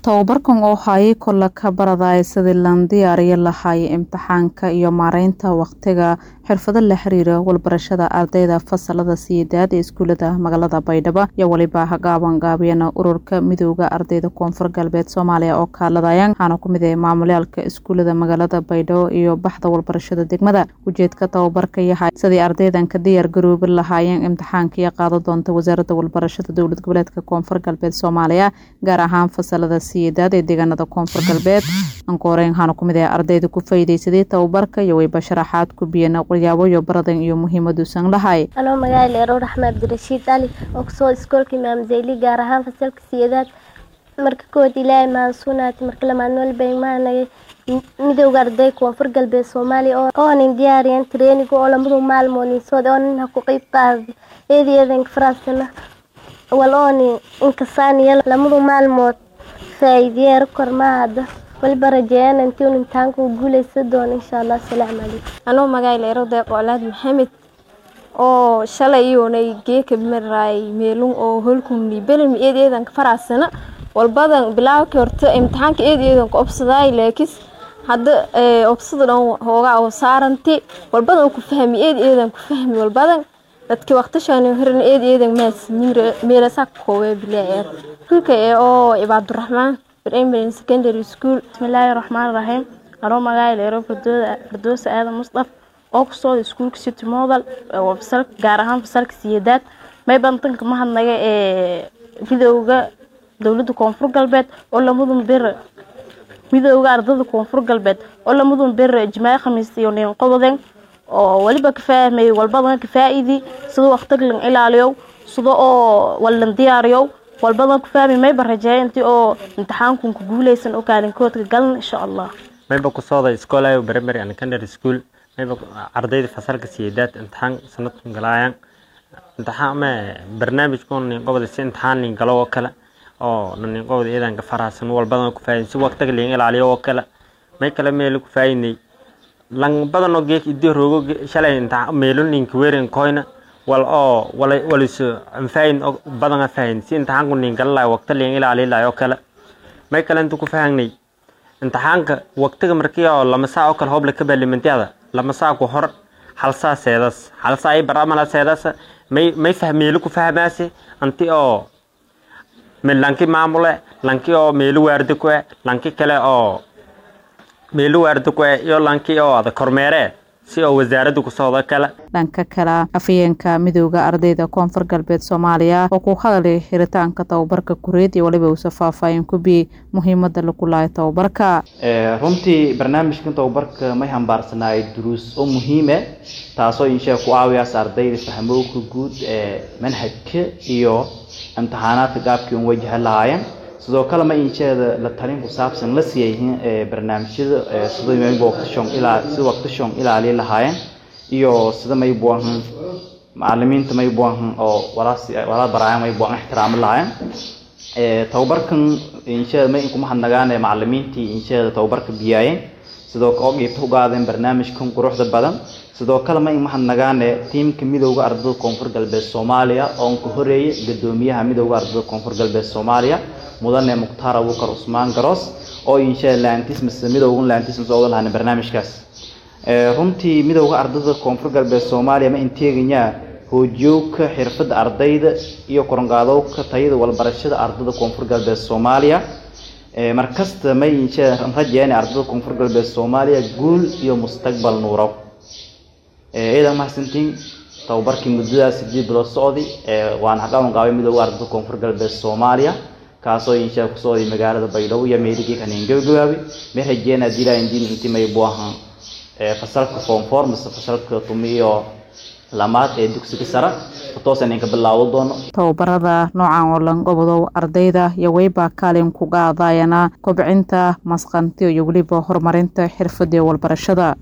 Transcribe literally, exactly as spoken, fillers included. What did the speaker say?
tababarkan oo hayay kolla ka baradaya sidii lan diyaariyo lahaayay imtixaanka iyo maareynta waqtiga xirfado la xiriira walbarashada ardayda fasalada sideedaad ee iskuulada magaalada Baydhabo iyo waliba hagaaban gaabiyana ururka midowga ardayda Koonfur Galbeed Soomaaliya oo kaaladayaan waxaana ku mid ah maamulka iskuulada magaalada Baydhabo iyo baxda walbarashada degmada ujeedka tababarka yahay sidii ardaydan ka diyaar garoobi lahaayeen imtixaanka iyo qaado doonta wasaaradda walbarashada dowlad goboleedka Koonfur Galbeed Soomaaliya gaar ahaan fasalada sideedaad ee deegaanada Koonfur Galbeed ankooreen waxaana ku mid ah ardayda ku faa'iideysaday tababarka iyo way basharaxaad ku biyana waxyaabo iyo baradan iyo muhiimadu san lahay anoo magaalo Roor Axmed Abdirashiid Ali oo soo iskoolka Imaam Zeyli gaar ahaan fasalka sideedaad marka kood ilaahay ma sunaat marka lama nool beeymaanay midowga arday Koonfur Galbeed Soomaaliya oo aan diyaariyeen training oo lamadu maalmood soo doonana ku qayb qaaday eedeedan Faransana walooni inkasaaniya lamadu maalmood faa'iideer kormaada walbarajeen intii intaanku guuleysan doon insha Allah salaam alaykum anoo magaalo Roor Qoolaad Maxamed oo shalay yoonay geeka maray meelun oo holkum libelmi eedeedan Faransana walbadan bilaawka horta imtixaanka eedeedan ku obsaday laakiin hadda obsada hooga oo saaranti walbadan ku fahmi eedeedan ku fahmi walbadan dadka waqtishan hirin eedeedan maas meelasa koowe bilaayar kulka oo Ibaadurrahmaan Primary Secondary School bismillaahir rahmaanir rahiim anoo magaalo Roor Firdaws Aadan Mustafa oo ku soo iskuulka City Model oo fasal gaar ahaan fasalka sideedaad may bantanka ma hadnaga ee midowga dowladda Koonfur Galbeed oo lamadun bir midowga ardayda Koonfur Galbeed oo lamadun bir Jimaaca Khamiis iyo nin qododan oo waliba ka fahmay walbadan ka faa'iidi sidoo waqtiga la ilaaliyo sidoo oo walan diyaariyo walbadan ku fahmay may barajeyntii oo imtixaanku ku guuleysan oo kaalin koodka galan insha Allah may ba ku soo iskoolay primary and secondary school may ba ardayda fasalka sideedaad imtixaan sanadkan galayaan imtixaan ma barnaamijkoon nin qobada si imtixaan nin galo oo kala oo nin qobada eedan ka farasan walbadan ku faa'iidin si waqtiga la ilaaliyo oo kala may kala meel ku faa'iidin lang badan oo geek idii roogo shalay imtixaan meelun nin ku weerin koyna wal oo wala waliso anfayn badan afaan si imtixaanku nin galay waqti la ilaaliyo kala may kala intu ku faahnay imtixaanka waqtiga markii oo lama saac oo kala hoob la ka baalimantiada lama saac ku hor hal saac seedas hal saac ay barnaamij seedas may may fahmeelo ku fahmaase anti oo meel lanki maamule lanki oo meelo waardi ku lanki kale oo meelo waardi ku iyo lanki oo ada kormeere si oo wasaaraddu ku soo kala dhanka kala afayeenka midowga ardayda Koonfur Galbeed Soomaaliya oo ku hadalay xiritaanka tababarka kureed iyo waliba uu safaafayeen ku bi muhiimada la kulay tababarka ee runtii barnaamijkan tababarka may hambaarsanay duruus oo muhiim ah taasoo insha ku caawiya ardayda fahmowga guud ee manhajka iyo imtixaanaadka gaabkii uu wajahan lahaayeen sidoo kale ma inshaada la talin ku saabsan la siiyay ee barnaamijyada sidoo may waqtishan ilaa si waqtishan ilaali lahaayeen iyo sida may buuhan macallimiinta may buuhan oo walaasi wala barayaan may buuhan ixtiraam lahaayeen ee tababarkan inshaada may kuma hadnagaan macallimiintii inshaada tababarka biyayeen sidoo kale oo geebta u qaadeen barnaamijkan quruxda badan sidoo kale may ma hadnagaan tiimka midowga ardayda Koonfur Galbeed Soomaaliya oo ku horeeyay gudoomiyaha midowga ardayda Koonfur Galbeed Soomaaliya mudane Mukhtaar Abuukar Usmaan Garoos oo insha Allah antis midowga laantis soo lahayn barnaamijkaas ee runtii midowga ardayda Koonfur Galbeed Soomaaliya ma inteeganya hoojooka xirfad ardayda iyo korongaadowka tayada walbarashada ardayda Koonfur Galbeed Soomaaliya ee markasta ma insha Allah rajayna ardayda Koonfur Galbeed Soomaaliya guul iyo mustaqbal nuuro ee ida mahsantiin tababarkii muddada sidii bilood socday ee waan haqaan qaabay midowga ardayda Koonfur Galbeed Soomaaliya kaasoo insha ku soo magaalada Baydhabo iyo meeligi kan ingabgabi ma rajayna dilaa indin intii may buuhan ee fasalka form four mise fasalka tumiyo lamaad ee dugsiga sare toosan in ka bilaabo doono tababarada noocan oo lan gobodo ardayda iyo wayba kaalin ku qaadayana kobcinta masqantiyo iyo waliba horumarinta xirfadda walbarashada.